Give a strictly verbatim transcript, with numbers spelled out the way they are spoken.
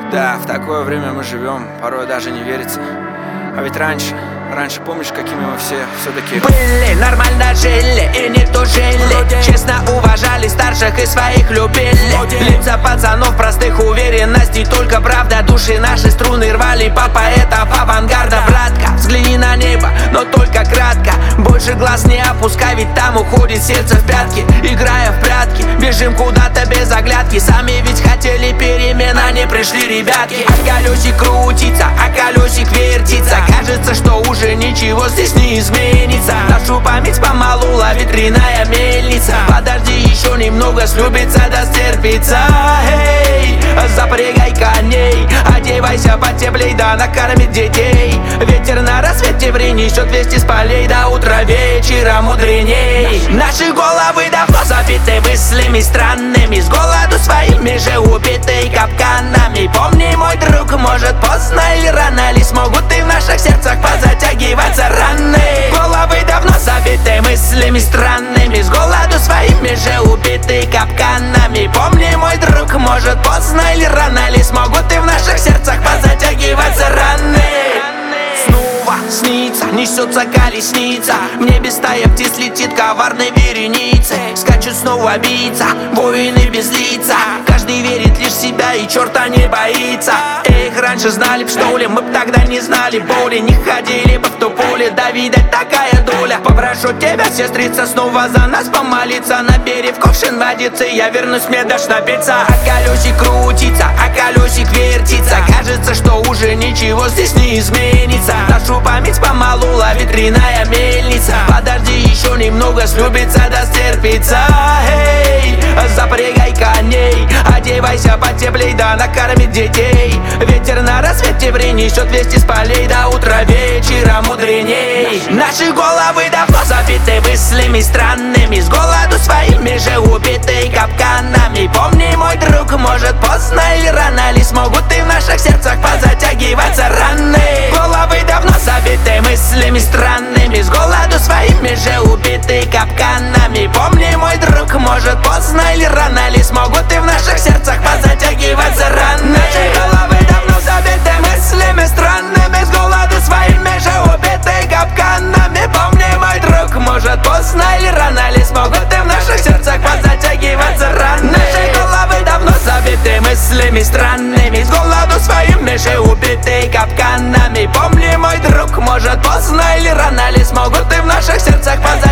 Да, в такое время мы живем, порой даже не верится. А ведь раньше, раньше помнишь, какими мы все все-таки были, нормально жили и не тужили. Честно уважали старших и своих любили. Лица пацанов простых, уверенностей, только правда. Души наши струны рвали по поэтов авангарда. Братка, взгляни на небо, но только кратко. Больше глаз не опускай, ведь там уходит сердце в пятки. Играя в прятки, бежим куда-то без оглядки. Сами ведь хотели перемен, а не пришли ребятки. А колесик крутится, а колесик вертится. Кажется, что уже ничего здесь не изменится. Нашу память помалу ловит ветряная мельница. Подожди еще немного, слюбится да стерпится. Эй, запрягай коней, одевайся потеплей, да накормит детей. Ветер на рассвете принесет вести с полей. До утра вечера мудреней. Наши головы давно забиты мыслями странными, с голоду своими же убиты капканами. Помни, мой друг, может поздно или рано ли смогут и в наших сердцах позатягиваться раны. Головы давно забиты мыслями странными, с голоду своими же убиты капканами. Помни, мой друг, может поздно или рано ли смогут и в наших сердцах позатягиваться раны. Снова снится, несется колесница, в небе стая птиц летит коварной вереницей. Скачут снова бийца, воины без лица. Каждый верит лишь в себя и черта не боится. Эх, раньше знали б, что ли, мы б тогда не знали боли. Не ходили бы в то поле, да видать такая доля. Попрошу тебя, сестрица, снова за нас помолиться. Набери в ковшин водицы, я вернусь, мне дашь напиться. А колесик крутится, а колесик вертится. Кажется, что уже ничего здесь не изменится. Нашу память помалу ловит ветряная мельница. Подожди еще немного, слюбится да стерпится. Эй, запрягай коней, одевайся потеплей, да накормит детей. Ветер на рассвете принесет вести с полей. До утра вечера мудреней. Наши головы давно забиты мыслями странными, с голоду своими же убиты капканами. Помни, мой друг, может поздно или рано ли смогут и в наших сердцах позатягиваться раны. Головы давно забиты мыслями странными, с голоду своими же убиты капканами. Помни, мой друг, может поздно или рано ли смогут и в наших сердцах позатягиваться раны. Наши головы давно забиты мыслями странными, с голоду своими же убиты капканами. Помни, мой друг, может поздно или рано ли смогут и в наших сердцах позатягиваться раны. Наши головы давно забиты мыслями странными, с голоду своими же убиты капканами. Помни, мой друг, может поздно или рано ли смогут и в наших сердцах позатягиваться.